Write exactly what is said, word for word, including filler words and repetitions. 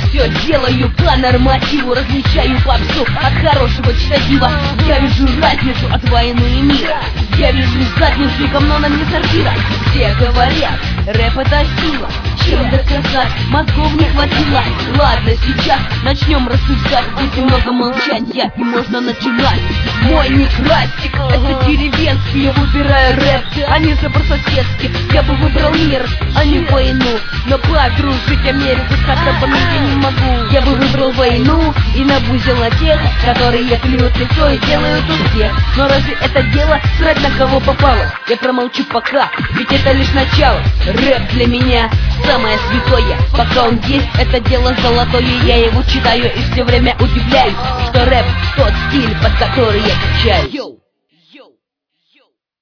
все делаю по нормативу, различаю попсу от хорошего чтива. Я вижу разницу от войны и мира. Я вижу задницу говно на мне сортира. Все говорят, рэп это сила. Чем доказать, мозгов не хватило. Ладно, сейчас начнем рассуждать. Здесь немного молчать я, и можно начинать. Мой ник Растик, это деревенский. Я выбираю рэп, а не забор-соседский. Я бы выбрал мир, а не войну. Но подружить Америку с картопами я не могу. Я бы выбрал войну и набузил на тех, которые плюют лицо и делают успех. Но разве это дело срать на кого попало? Я промолчу пока, ведь это лишь начало. Рэп для меня самое святое. Пока он есть, это дело золотое. Я его читаю и все время удивляюсь, что рэп тот стиль, под который я качаюсь.